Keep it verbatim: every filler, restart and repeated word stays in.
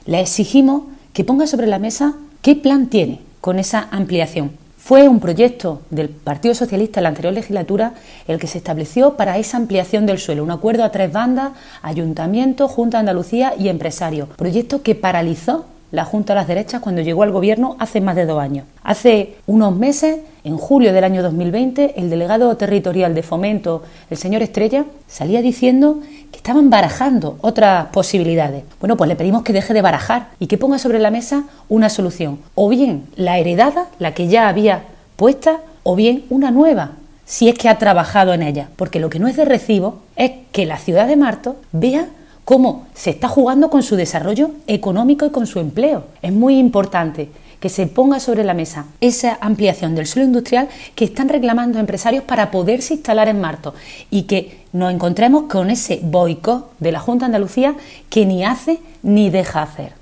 Le exigimos que ponga sobre la mesa qué plan tiene con esa ampliación. Fue un proyecto del Partido Socialista en la anterior legislatura el que se estableció para esa ampliación del suelo, un acuerdo a tres bandas, Ayuntamiento, Junta de Andalucía y empresarios. Proyecto que paralizó la Junta de las Derechas cuando llegó al gobierno hace más de dos años. Hace unos meses, en julio del año dos mil veinte, el delegado territorial de Fomento, el señor Estrella, salía diciendo que estaban barajando otras posibilidades. Bueno, pues le pedimos que deje de barajar y que ponga sobre la mesa una solución. O bien la heredada, la que ya había puesta, o bien una nueva, si es que ha trabajado en ella. Porque lo que no es de recibo es que la ciudad de Martos vea cómo se está jugando con su desarrollo económico y con su empleo. Es muy importante que se ponga sobre la mesa esa ampliación del suelo industrial que están reclamando empresarios para poderse instalar en Martos y que nos encontremos con ese boicot de la Junta de Andalucía que ni hace ni deja hacer.